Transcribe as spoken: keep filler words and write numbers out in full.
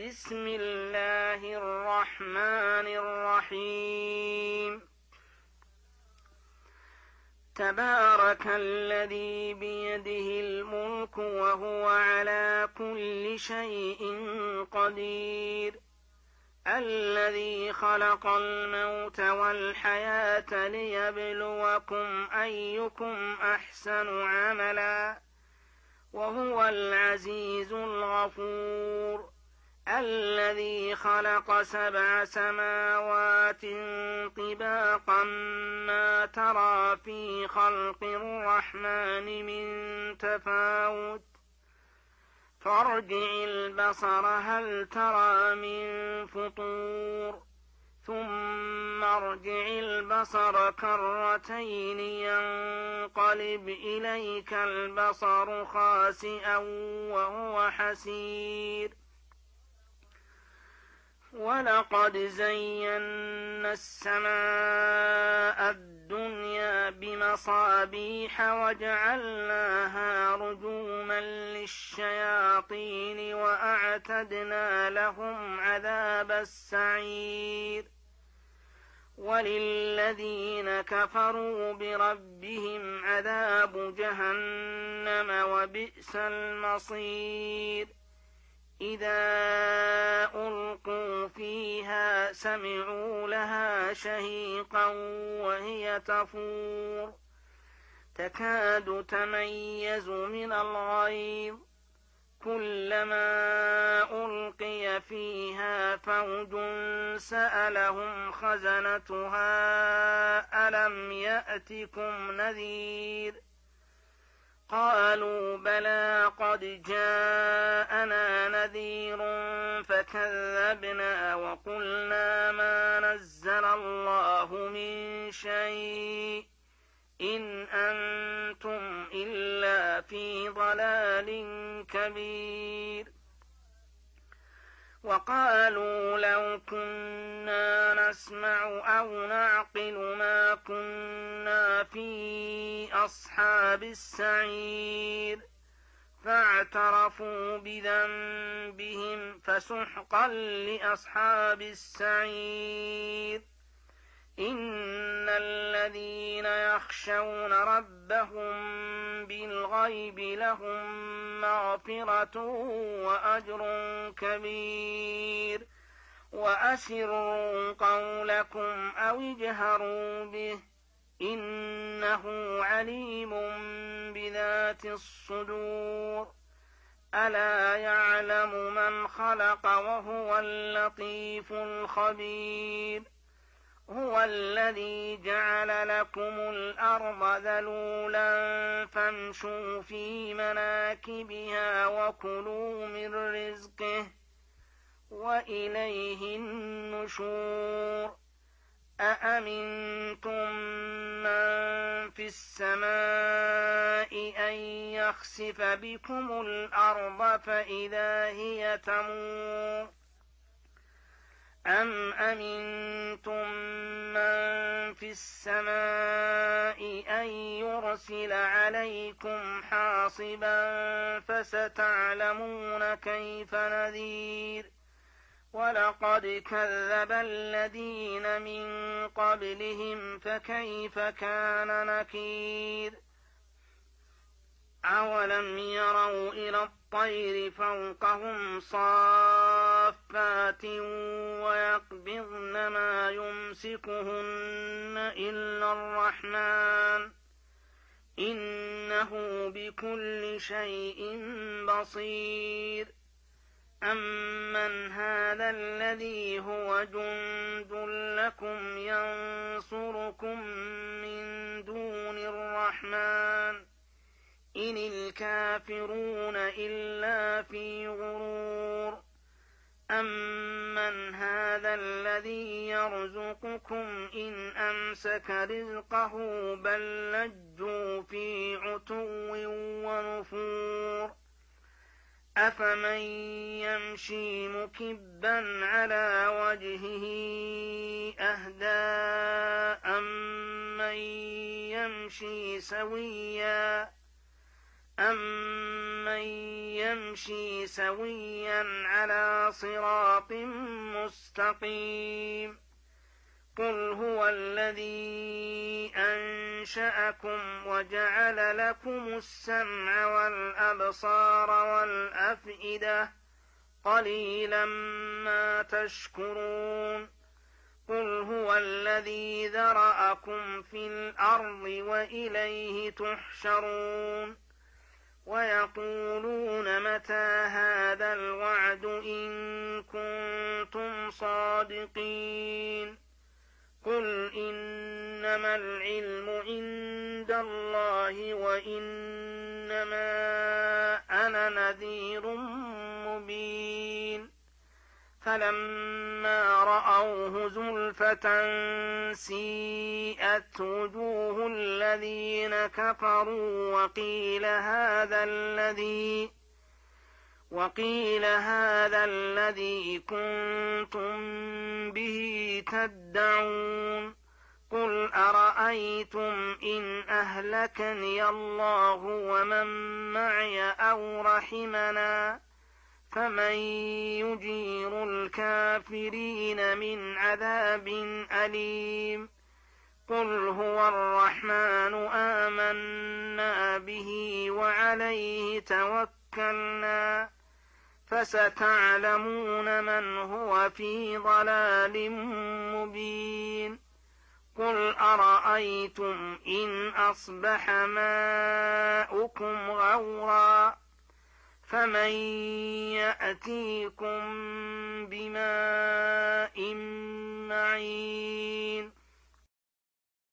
بسم الله الرحمن الرحيم تبارك الذي بيده الملك وهو على كل شيء قدير الذي خلق الموت والحياة ليبلوكم أيكم أحسن عملا وهو العزيز الغفور الذي خلق سبع سماوات طباقا ما ترى في خلق الرحمن من تفاوت فارجع البصر هل ترى من فطور ثم ارجع البصر كرتين ينقلب إليك البصر خاسئا وهو حسير ولقد زينا السماء الدنيا بمصابيح وجعلناها رجوما للشياطين وأعتدنا لهم عذاب السعير وللذين كفروا بربهم عذاب جهنم وبئس المصير إذا ألقوا فيها سمعوا لها شهيقا وهي تفور تكاد تميز من الغيظ كلما ألقي فيها فوج سألهم خزنتها ألم يأتكم نذير قالوا بلى قد جاءنا نذير فكذبنا وقلنا ما نزل الله من شيء إن أنتم إلا في ضلال كبير وقالوا لو كنا نسمع أو نعقل ما كنا في أصحاب السعير فاعترفوا بذنبهم فسحقا لأصحاب السعير إن الذين يخشون ربهم بالغيب لهم مغفرة وأجر كبير وأسروا قولكم أو اجهروا به إنه عليم بذات الصدور ألا يعلم من خلق وهو اللطيف الخبير هو الذي جعل لكم الأرض ذلولا فامشوا في مناكبها وكلوا من رزقه وإليه النشور أأمنتم من في السماء أن يخسف بكم الأرض فإذا هي تمور أم أمنتم من في السماء أن يرسل عليكم حاصبا فستعلمون كيف نذير ولقد كذب الذين من قبلهم فكيف كان نكير أولم يروا إلى الطير فوقهم صافات ويقبضن ما يمسكهن إلا الرحمن إنه بكل شيء بصير أمن هذا الذي هو جند لكم ينصركم من دون الرحمن إن الكافرون إلا في غرور أمن هذا الذي يرزقكم إن أمسك رزقه بل لجوا في عتو ونفور أفمن يمشي مكبا على وجهه أهدى أمن يمشي سويا أَمَّن يَمْشِي سَوِيًّا عَلَى صِرَاطٍ مُّسْتَقِيمٍ قُلْ هُوَ الَّذِي أَنشَأَكُمْ وَجَعَلَ لَكُمُ السَّمْعَ وَالْأَبْصَارَ وَالْأَفْئِدَةَ قَلِيلًا مَّا تَشْكُرُونَ قُلْ هُوَ الَّذِي ذَرَأَكُمْ فِي الْأَرْضِ وَإِلَيْهِ تُحْشَرُونَ وَيَقُولُونَ مَتَىٰ هَٰذَا الْوَعْدُ إِن كُنتُمْ صَادِقِينَ قُلْ إِنَّمَا الْعِلْمُ عِندَ اللَّهِ وَإِنَّمَا أَنَا نَذِيرٌ مُّبِينٌ فَلَمَّا رَأَوْهُ زُلْفَةً سِيئَتْ وُجُوهُ الَّذِينَ كَفَرُوا وَقِيلَ هَٰذَا الَّذِي وَقِيلَ هَٰذَا الَّذِي كُنتُم بِهِ تَدَّعُونَ قُلْ أَرَأَيْتُمْ إِنْ أَهْلَكَنِيَ اللَّهُ وَمَن مَّعِيَ أَوْ رَحِمَنَا فَمَن يُجِيرُ الْكَافِرِينَ مِنْ عَذَابٍ أَلِيمٍ قُلْ هُوَ الرَّحْمَٰنُ آمَنَّا بِهِ وَعَلَيْهِ تَوَكَّلْنَا فَسَتَعْلَمُونَ مَنْ هُوَ فِي ضَلَالٍ مُّبِينٍ قُلْ أَرَأَيْتُمْ إِنْ أَصْبَحَ مَاؤُكُمْ غَوْرًا فَمَن يَأْتِيكُم بِمَاءٍ مَّعِينٍ